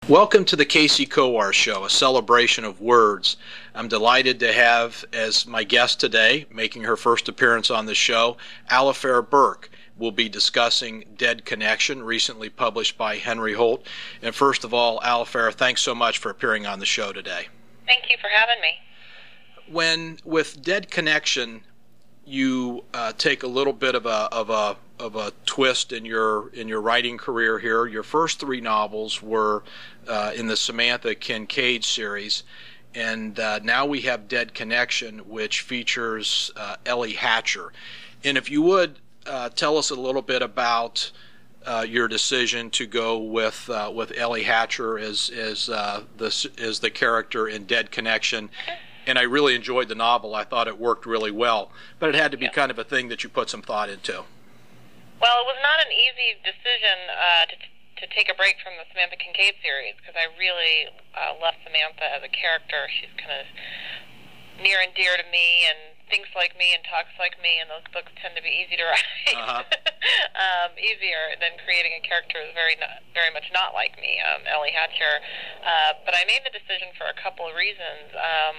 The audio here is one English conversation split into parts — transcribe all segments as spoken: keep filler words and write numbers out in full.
Welcome to the Casey Kowar Show, a celebration of words. I'm delighted to have as my guest today, making her first appearance on the show, Alifair Burke. We'll be discussing Dead Connection, recently published by Henry Holt. And first of all, Alifair, thanks so much for appearing on the show today. Thank you for having me. When with Dead Connection, you uh, take a little bit of a of a of a twist in your in your writing career here. Your first three novels were uh, in the Samantha Kincaid series, and uh, now we have Dead Connection, which features uh, Ellie Hatcher. And if you would uh, tell us a little bit about uh, your decision to go with uh, with Ellie Hatcher as as uh, the as the character in Dead Connection. And I really enjoyed the novel. I thought it worked really well, but it had to be yeah. kind of a thing that you put some thought into. Well, it was not an easy decision uh, to to take a break from the Samantha Kincaid series because I really uh, love Samantha as a character. She's kind of near and dear to me and thinks like me and talks like me, and those books tend to be easy to write. Uh-huh. um, easier than creating a character who's very not, very much not like me, um, Ellie Hatcher. Uh, but I made the decision for a couple of reasons. Um,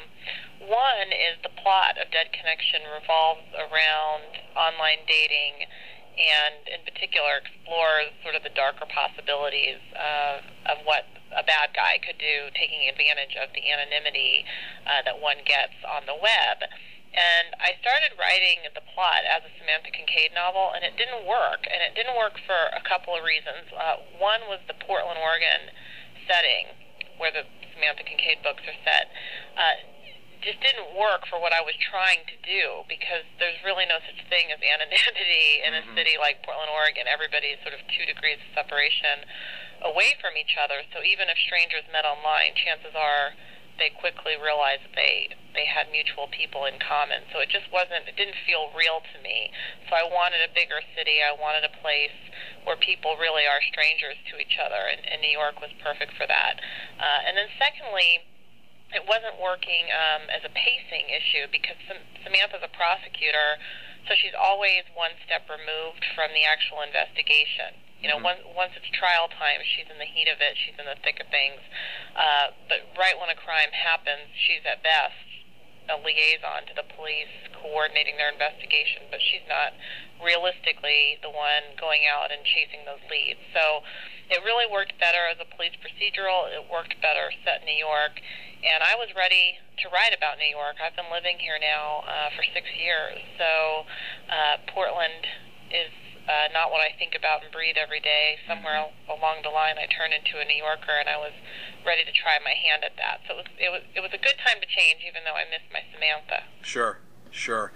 one is the plot of Dead Connection revolves around online dating and in particular explores sort of the darker possibilities of, of what a bad guy could do, taking advantage of the anonymity uh, that one gets on the web. And I started writing the plot as a Samantha Kincaid novel, and it didn't work. And it didn't work for a couple of reasons. Uh, one was the Portland, Oregon setting, where the Samantha Kincaid books are set. Uh, just didn't work for what I was trying to do because there's really no such thing as anonymity in a mm-hmm. city like Portland, Oregon. Everybody's sort of two degrees of separation away from each other. So even if strangers met online, chances are they quickly realized that they they had mutual people in common. So it just wasn't, it didn't feel real to me. So I wanted a bigger city. I wanted a place where people really are strangers to each other, and, and New York was perfect for that. Uh, and then secondly, it wasn't working um, as a pacing issue because Sam- Samantha's a prosecutor, so she's always one step removed from the actual investigation. You know, mm-hmm. once, once it's trial time, she's in the heat of it, she's in the thick of things. Uh, but right when a crime happens, she's at best a liaison to the police, coordinating their investigation, but she's not realistically the one going out and chasing those leads. So it really worked better as a police procedural. It worked better set in New York. And I was ready to write about New York. I've been living here now uh, for six years. So uh, Portland is uh, not what I think about and breathe every day. Somewhere mm-hmm. along the line, I turned into a New Yorker, and I was ready to try my hand at that. So it was, it was, it was a good time to change, even though I missed my Samantha. Sure, sure.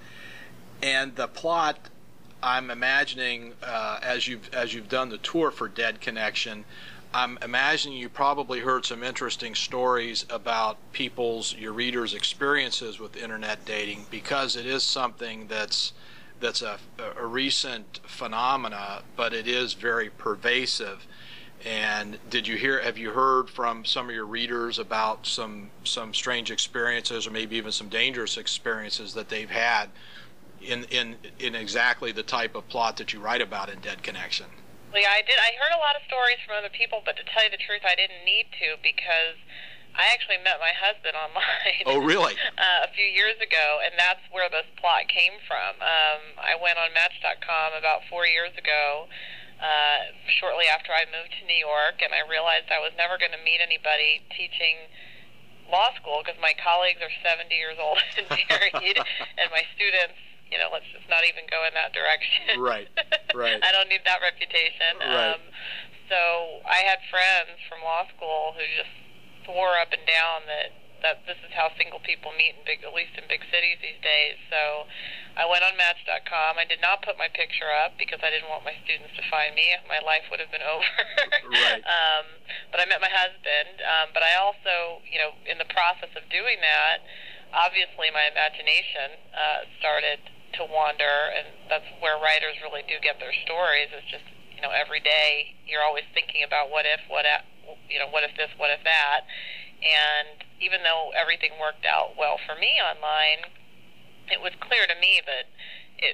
And the plot, I'm imagining, uh, as you've as you've done the tour for Dead Connection, I'm imagining you probably heard some interesting stories about people's, your readers' experiences with internet dating, because it is something that's that's a, a recent phenomena, but it is very pervasive. And did you hear? Have you heard from some of your readers about some some strange experiences, or maybe even some dangerous experiences that they've had in in in exactly the type of plot that you write about in Dead Connection? Well, yeah, I did. I heard a lot of stories from other people, but to tell you the truth, I didn't need to because I actually met my husband online. Oh, really? uh, a few years ago, and that's where this plot came from. Um, I went on Match dot com about four years ago, uh, shortly after I moved to New York, and I realized I was never going to meet anybody teaching law school because my colleagues are seventy years old and married, and my students, you know, let's just not even go in that direction. Right, right. I don't need that reputation. Right. Um, so I had friends from law school who just swore up and down that, that this is how single people meet, in big, at least in big cities these days. So I went on Match dot com. I did not put my picture up because I didn't want my students to find me. My life would have been over. Right. Um, but I met my husband. Um, but I also, you know, in the process of doing that, obviously my imagination uh, started to wander, and that's where writers really do get their stories. It's just, you know, every day you're always thinking about what if, what if, you know, what if this, what if that. And even though everything worked out well for me online, it was clear to me that it,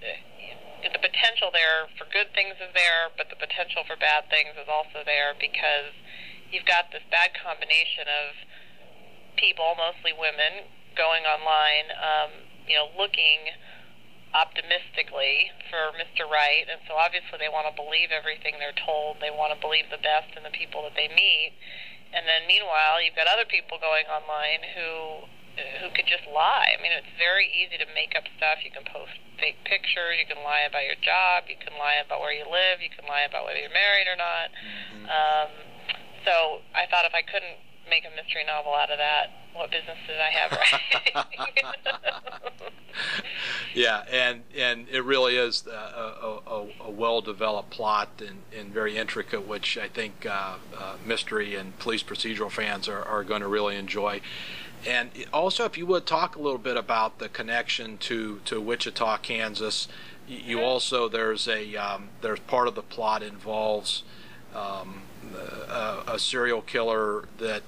it the potential there for good things is there, but the potential for bad things is also there because you've got this bad combination of people, mostly women, going online, um, you know, looking optimistically for Mister Right, and so obviously they want to believe everything they're told. They want to believe the best in the people that they meet. And then meanwhile, you've got other people going online who who could just lie. I mean, it's very easy to make up stuff. You can post fake pictures. You can lie about your job. You can lie about where you live. You can lie about whether you're married or not. Mm-hmm. Um, so I thought if I couldn't make a mystery novel out of that, what business did I have writing? Yeah, and and it really is a, a, a, a well-developed plot and, and very intricate, which I think uh, uh, mystery and police procedural fans are, are going to really enjoy. And also, if you would talk a little bit about the connection to, to Wichita, Kansas. You also, there's a um, there's part of the plot involves um, a, a serial killer that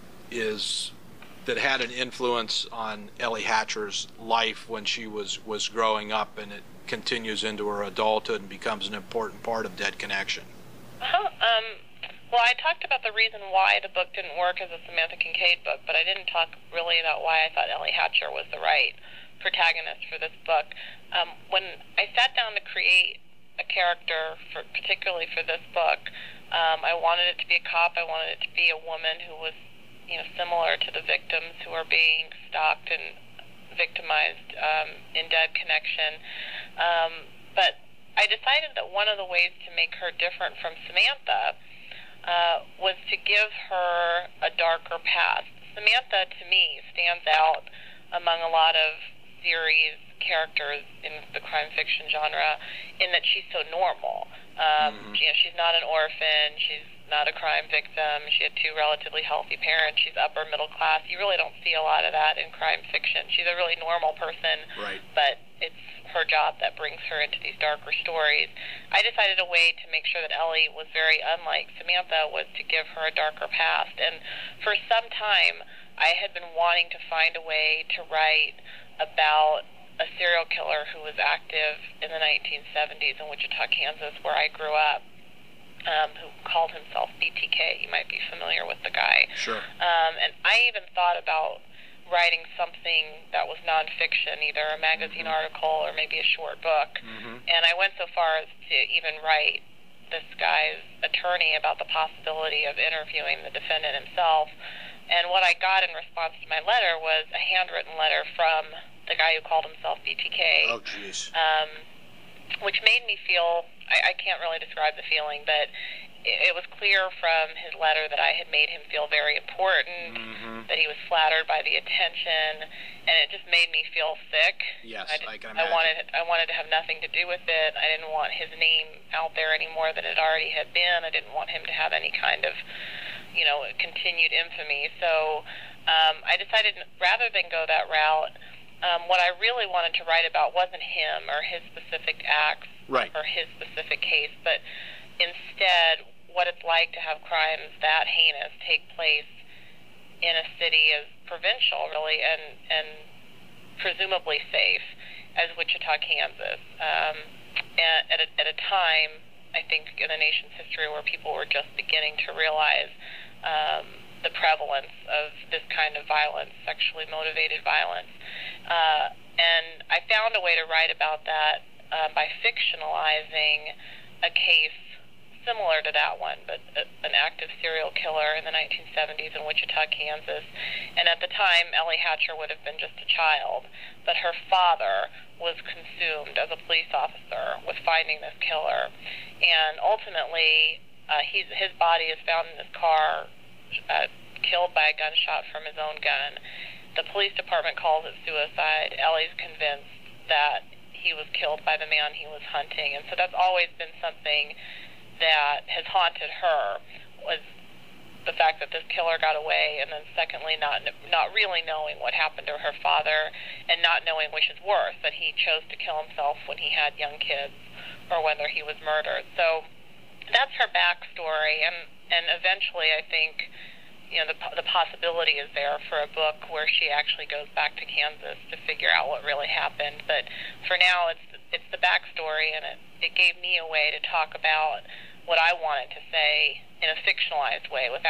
is that had an influence on Ellie Hatcher's life when she was was growing up, and it continues into her adulthood and becomes an important part of Dead Connection. Uh-huh. Um, well, I talked about the reason why the book didn't work as a Samantha Kincaid book, but I didn't talk really about why I thought Ellie Hatcher was the right protagonist for this book. Um, when I sat down to create a character, for, particularly for this book, um, I wanted it to be a cop. I wanted it to be a woman who was, you know, similar to the victims who are being stalked and victimized um, in Dead Connection. Um, but I decided that one of the ways to make her different from Samantha uh, was to give her a darker past. Samantha, to me, stands out among a lot of series characters in the crime fiction genre in that she's so normal. Um, mm-hmm. you know, she's not an orphan. She's not a crime victim. She had two relatively healthy parents. She's upper middle class. You really don't see a lot of that in crime fiction. She's a really normal person, right. But it's her job that brings her into these darker stories. I decided a way to make sure that Ellie was very unlike Samantha was to give her a darker past. And for some time, I had been wanting to find a way to write about a serial killer who was active in the nineteen seventies in Wichita, Kansas, where I grew up, um, who called himself B T K. You might be familiar with the guy. Sure. Um, and I even thought about writing something that was nonfiction, either a magazine mm-hmm. article or maybe a short book. Mm-hmm. And I went so far as to even write this guy's attorney about the possibility of interviewing the defendant himself. And what I got in response to my letter was a handwritten letter from the guy who called himself B T K. Oh, jeez. Um, which made me feel, I, I can't really describe the feeling, but it, it was clear from his letter that I had made him feel very important, mm-hmm. that he was flattered by the attention, and it just made me feel sick. Yes, I, did, I can I imagine. wanted, I wanted to have nothing to do with it. I didn't want his name out there any more than it already had been. I didn't want him to have any kind of, you know, continued infamy. So um, I decided rather than go that route, Um, what I really wanted to write about wasn't him or his specific acts right. or his specific case, but instead what it's like to have crimes that heinous take place in a city as provincial, really, and, and presumably safe as Wichita, Kansas. Um, and at, a, at a time, I think, in the nation's history where people were just beginning to realize um, the prevalence of this kind of violence, sexually motivated violence. Uh, and I found a way to write about that uh, by fictionalizing a case similar to that one, but a, an active serial killer in the nineteen seventies in Wichita, Kansas. And at the time, Ellie Hatcher would have been just a child, but her father was consumed as a police officer with finding this killer. And ultimately, uh, he's, his body is found in his car, Uh, killed by a gunshot from his own gun. The police department calls it suicide. Ellie's convinced that he was killed by the man he was hunting, and so that's always been something that has haunted her, was the fact that this killer got away, and then secondly, not not really knowing what happened to her father, and not knowing which is worse, that he chose to kill himself when he had young kids, or whether he was murdered. So that's her backstory, and and eventually, I think, you know, the the possibility is there for a book where she actually goes back to Kansas to figure out what really happened. But for now, it's it's the backstory, and it it gave me a way to talk about what I wanted to say in a fictionalized way, without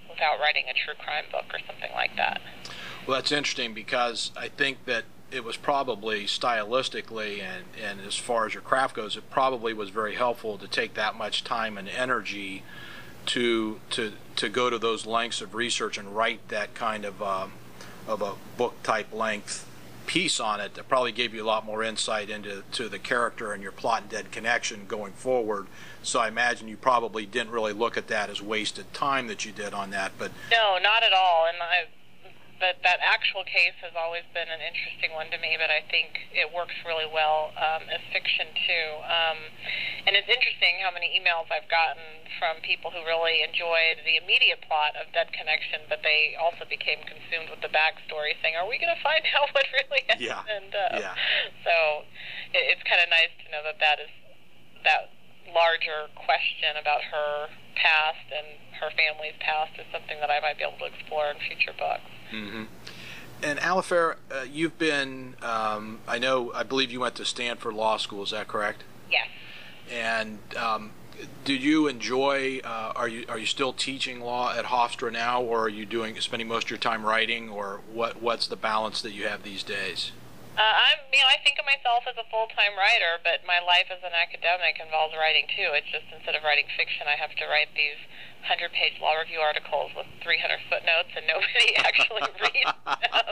without writing a true crime book or something like that. Well, that's interesting because I think that it was probably stylistically and, and as far as your craft goes, it probably was very helpful to take that much time and energy to to to go to those lengths of research and write that kind of um, of a book type length piece on it. That probably gave you a lot more insight into to the character and your plot and Dead Connection going forward. So I imagine you probably didn't really look at that as wasted time that you did on that. But no, not at all. And I. But that actual case has always been an interesting one to me, but I think it works really well um, as fiction, too. Um, and it's interesting how many emails I've gotten from people who really enjoyed the immediate plot of Dead Connection, but they also became consumed with the backstory, saying, are we going to find out what really happened? Yeah. Uh, yeah. So it, it's kind of nice to know that that is that larger question about her past and her family's past is something that I might be able to explore in future books. Mm-hmm. And Alifair, uh, you've been, um, I know, I believe you went to Stanford Law School, is that correct? Yes. And um, did you enjoy, uh, are you are you still teaching law at Hofstra now, or are you doing spending most of your time writing, or what what's the balance that you have these days? Uh, I'm, you know, I think of myself as a full-time writer, but my life as an academic involves writing too. It's just instead of writing fiction, I have to write these hundred-page law review articles with three hundred footnotes, and nobody actually reads them.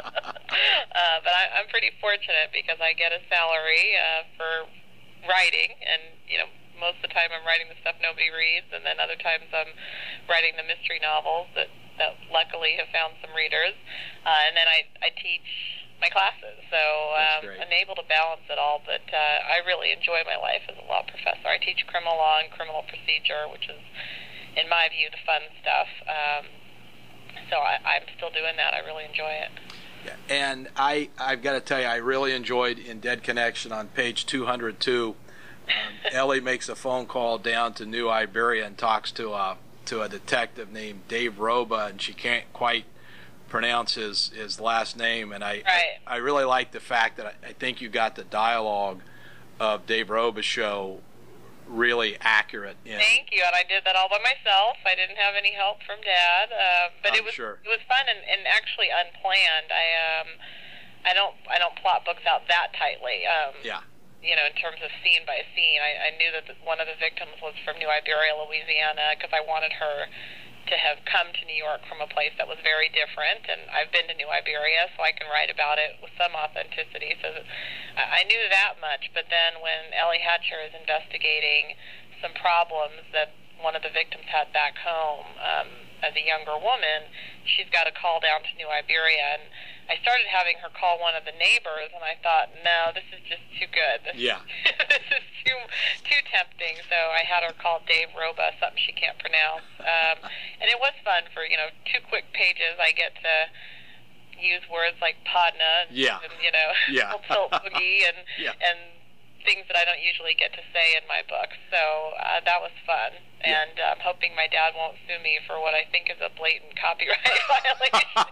uh, but I, I'm pretty fortunate because I get a salary uh, for writing, and you know, most of the time I'm writing the stuff nobody reads, and then other times I'm writing the mystery novels that, that luckily have found some readers, uh, and then I, I teach my classes, so um, I'm able to balance it all, but uh, I really enjoy my life as a law professor. I teach criminal law and criminal procedure, which is, in my view, the fun stuff, um, so I, I'm still doing that. I really enjoy it. Yeah. And I, I've got to tell you, I really enjoyed in Dead Connection on page two hundred two, um, Ellie makes a phone call down to New Iberia and talks to a, to a detective named Dave Roba, and she can't quite pronounce his, his last name, and I, right. I I really like the fact that I, I think you got the dialogue of Dave Roba's show really accurate. In, Thank you, and I did that all by myself. I didn't have any help from Dad, uh, but I'm it was sure. it was fun and, and actually unplanned. I um I don't I don't plot books out that tightly. Um, yeah. You know, in terms of scene by scene, I, I knew that the, one of the victims was from New Iberia, Louisiana, because I wanted her to have come to New York from a place that was very different, and I've been to New Iberia, so I can write about it with some authenticity. So I knew that much, but then when Ellie Hatcher is investigating some problems that one of the victims had back home um, as a younger woman, she's got to call down to New Iberia, and I started having her call one of the neighbors, and I thought, no, this is just too good. This, yeah. this is too too tempting. So I had her call Dave Roba, something she can't pronounce. Um, and it was fun for, you know, two quick pages. I get to use words like podna, yeah. and, you know, yeah. tilt boogie, and yeah. and things that I don't usually get to say in my books. So uh, that was fun. Yeah. And uh, I'm hoping my dad won't sue me for what I think is a blatant copyright violation.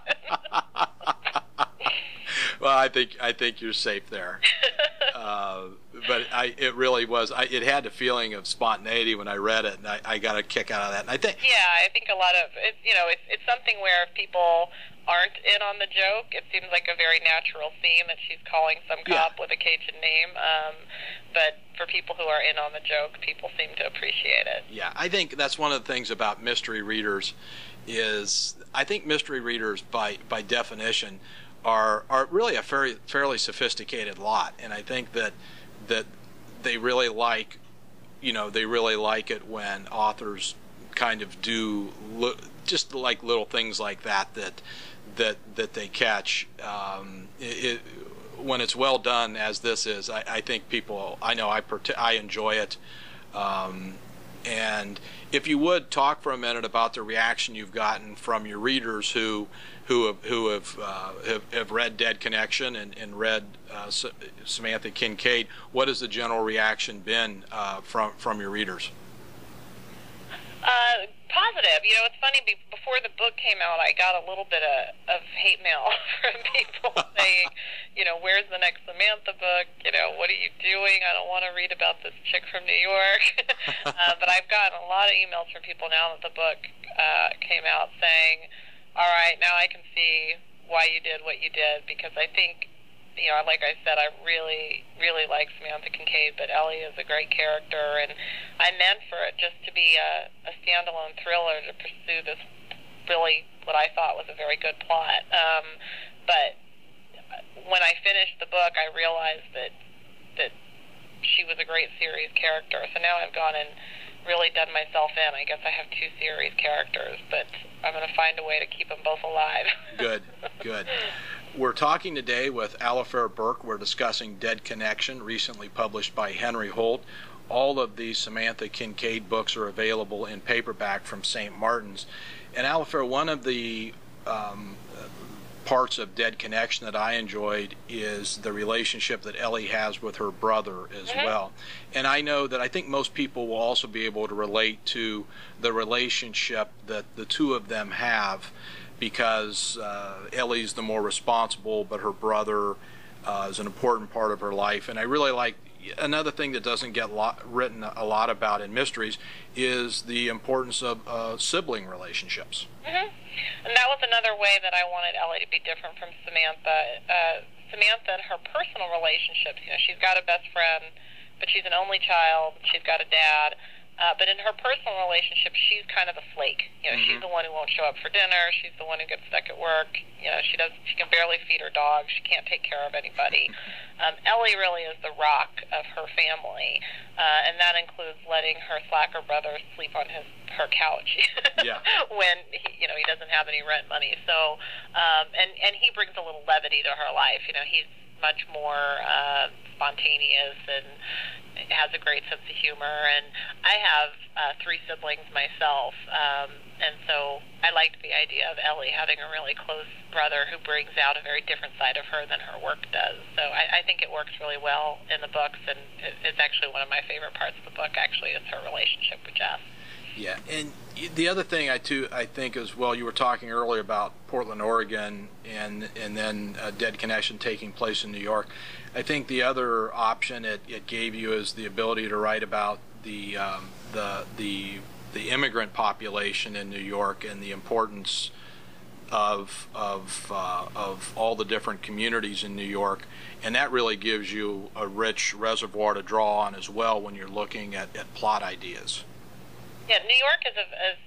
Well, I think I think you're safe there. uh, but I, it really was. I, it had a feeling of spontaneity when I read it, and I, I got a kick out of that. And I think, yeah, I think a lot of it. You know, it's it's something where if people aren't in on the joke, it seems like a very natural theme that she's calling some cop yeah. with a Cajun name. Um, but for people who are in on the joke, people seem to appreciate it. Yeah, I think that's one of the things about mystery readers is I think mystery readers by by definition are are really a fairly fairly sophisticated lot, and I think that that they really like, you know, they really like it when authors kind of do lo- just like little things like that that that that they catch. Um, it, it, when it's well done, as this is, I, I think people. I know I part- I enjoy it. Um, and if you would talk for a minute about the reaction you've gotten from your readers who who have who have uh, have, have read Dead Connection and, and read uh, S- Samantha Kincaid, what has the general reaction been uh, from from your readers? Uh, positive. You know, it's funny, be- before the book came out, I got a little bit of, of hate mail from people saying, you know, where's the next Samantha book? You know, what are you doing? I don't want to read about this chick from New York. uh, but I've gotten a lot of emails from people now that the book uh, came out saying, all right, now I can see why you did what you did, because I think, you know, like I said, I really, really like Samantha Kincaid, but Ellie is a great character, and I meant for it just to be a, a standalone thriller to pursue this really, what I thought was a very good plot. Um, but when I finished the book, I realized that that she was a great series character. So now I've gone and really done myself in. I guess I have two series characters, but I'm going to find a way to keep them both alive. Good, good. We're talking today with Alifair Burke. We're discussing Dead Connection, recently published by Henry Holt. All of these Samantha Kincaid books are available in paperback from Saint Martin's. And Alifair, one of the um, parts of Dead Connection that I enjoyed is the relationship that Ellie has with her brother as mm-hmm. well. And I know that I think most people will also be able to relate to the relationship that the two of them have, because uh, Ellie's the more responsible, but her brother uh, is an important part of her life. And I really like, another thing that doesn't get lot, written a lot about in mysteries is the importance of uh, sibling relationships. Mm-hmm. And that was another way that I wanted Ellie to be different from Samantha. Uh, Samantha and her personal relationships, you know, she's got a best friend, but she's an only child, she's got a dad. Uh, but in her personal relationship, she's kind of the flake. You know, mm-hmm. she's the one who won't show up for dinner. She's the one who gets stuck at work. You know, she does. She can barely feed her dog. She can't take care of anybody. Um, Ellie really is the rock of her family, uh, and that includes letting her slacker brother sleep on his her couch yeah. when he, you know, he doesn't have any rent money. So, um, and and he brings a little levity to her life. You know, he's much more uh, spontaneous and has a great sense of humor. And I have uh, three siblings myself, um, and so I liked the idea of Ellie having a really close brother who brings out a very different side of her than her work does. So I, I think it works really well in the books, and it, it's actually one of my favorite parts of the book, actually, is her relationship with Jess. Yeah, and the other thing I too I think as well, you were talking earlier about Portland, Oregon, and and then uh, Dead Connection taking place in New York. I think the other option it, it gave you is the ability to write about the um, the the the immigrant population in New York and the importance of of uh, of all the different communities in New York, and that really gives you a rich reservoir to draw on as well when you're looking at, at plot ideas. Yeah, New York is, a, is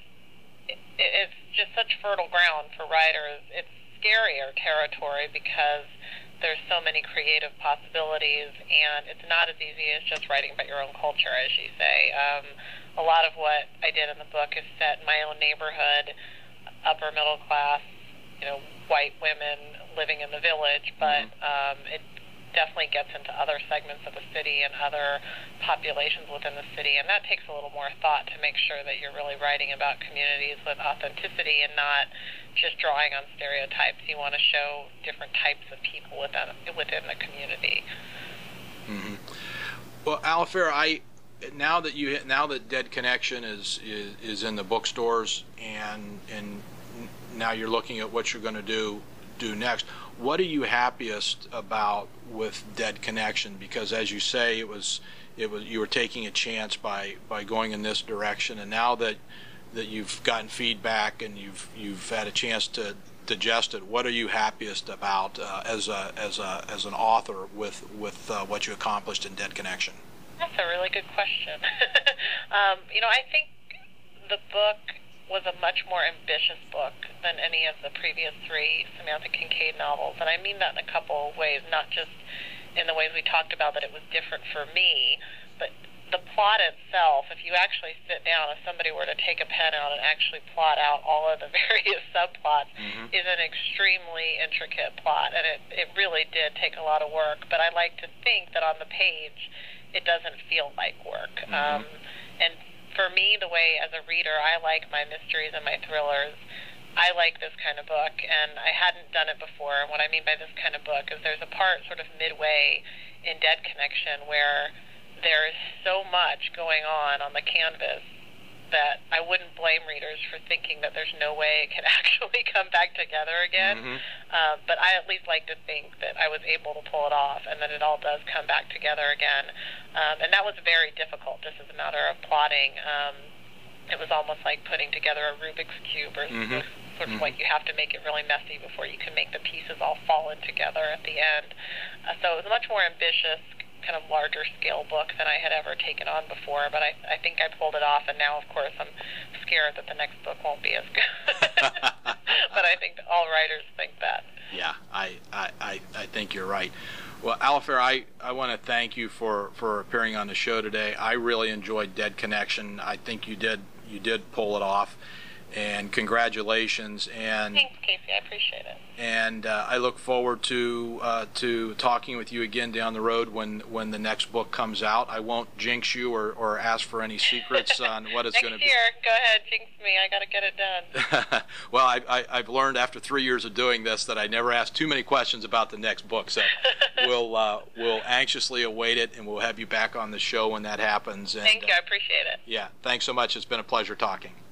it's just such fertile ground for writers. It's scarier territory because there's so many creative possibilities, and it's not as easy as just writing about your own culture, as you say. Um, a lot of what I did in the book is set in my own neighborhood, upper middle class, you know, white women living in the village, but um, it definitely gets into other segments of the city and other populations within the city, and that takes a little more thought to make sure that you're really writing about communities with authenticity and not just drawing on stereotypes. You want to show different types of people within within the community. Mm-hmm. Well, Alifair, I now that you now that Dead Connection is, is is in the bookstores, and and now you're looking at what you're going to do do next. What are you happiest about with Dead Connection? Because as you say, it was it was you were taking a chance by by going in this direction, and now that that you've gotten feedback and you've you've had a chance to digest it, what are you happiest about uh, as a as a as an author with with uh, what you accomplished in Dead Connection? That's a really good question. um, you know, I think the book was a much more ambitious book than any of the previous three Samantha Kincaid novels. And I mean that in a couple of ways, not just in the ways we talked about that it was different for me, but the plot itself, if you actually sit down, if somebody were to take a pen out and actually plot out all of the various subplots, mm-hmm. is an extremely intricate plot. And it, it really did take a lot of work. But I like to think that on the page, it doesn't feel like work. Mm-hmm. Um, and for me, the way as a reader I like my mysteries and my thrillers, I like this kind of book, and I hadn't done it before. And what I mean by this kind of book is there's a part sort of midway in Dead Connection where there is so much going on on the canvas that I wouldn't blame readers for thinking that there's no way it can actually come back together again. Mm-hmm. Uh, but I at least like to think that I was able to pull it off and that it all does come back together again. Um, and that was very difficult, just as a matter of plotting. Um, it was almost like putting together a Rubik's Cube, or Mm-hmm. sort of Mm-hmm. like you have to make it really messy before you can make the pieces all fall in together at the end. Uh, so it was a much more ambitious, kind of larger scale book than I had ever taken on before, but I, I think I pulled it off, and now, of course, I'm scared that the next book won't be as good. But I think that all writers think that. Yeah, I, I, I, I think you're right. Well, Alifair, I, I want to thank you for, for appearing on the show today. I really enjoyed Dead Connection. I think you did you did pull it off, and congratulations. And Thanks, Casey. I appreciate it. And uh, I look forward to uh, to talking with you again down the road when, when the next book comes out. I won't jinx you or, or ask for any secrets on what it's going to be. Next year, go ahead, jinx me. I got to get it done. Well, I, I, I've learned after three years of doing this that I never ask too many questions about the next book. So we'll uh, we'll anxiously await it, and we'll have you back on the show when that happens. And, Thank you. uh, I appreciate it. Yeah, thanks so much. It's been a pleasure talking.